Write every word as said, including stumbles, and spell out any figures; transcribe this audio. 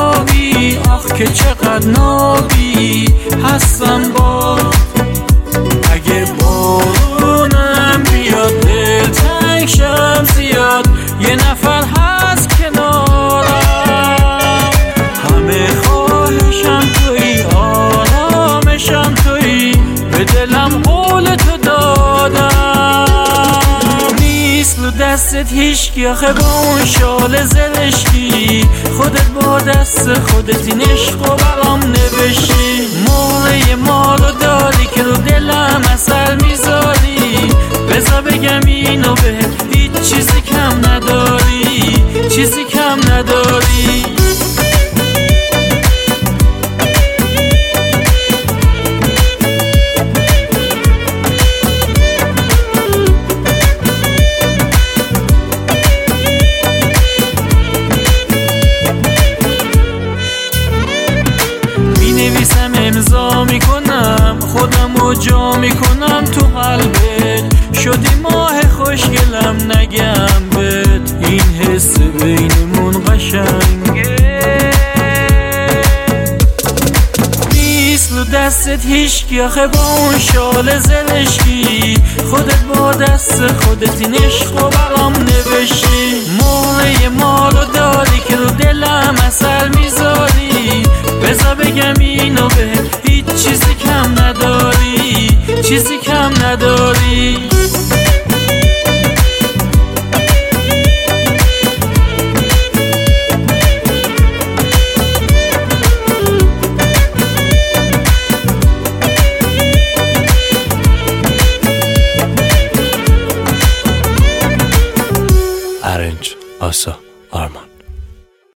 آبی، آخ که چقدر نابی هستم با. اگه بارونم بیاد دلتنگ شم زیاد، یه نفر هست کنارم. همه خواهشم تویی، آرامشم تویی، به دلم قول تو دادم. نیست رو دستت هیچکی آخه با اون شال زرشکی، خودت با دست خودت این عشق رو برام نوشتی. مهره ما رو داری که رو دلم اثر میذاری، بذار بگم اینو بهت، هیچ چیزی کم نداری، چیزی کم نداری. نویسم امضا میکنم، خودم رو جا میکنم تو قلبت. شدی ماه خوشگلم نگم بهت، این حس بینمون قشنگه. نیست رو دستت هیچکی آخه با اون شال زرشکی، خودت با دست خودت این عشق رو برام نوشتی. مهره ما رو داری که رو دلم اثر میذاری، بذار بگم اینو بهت، هیچ چیزی کم نداری، چیزی کم نداری. ارنج آسا آرمان.